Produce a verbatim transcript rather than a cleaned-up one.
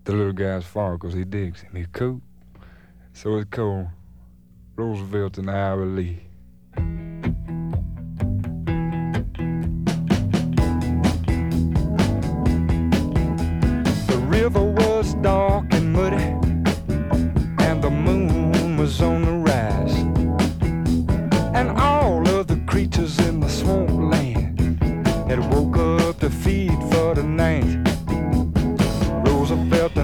The little guy's farm because he digs him. He's cool. So it's called Roosevelt and Ira Lee. The river was dark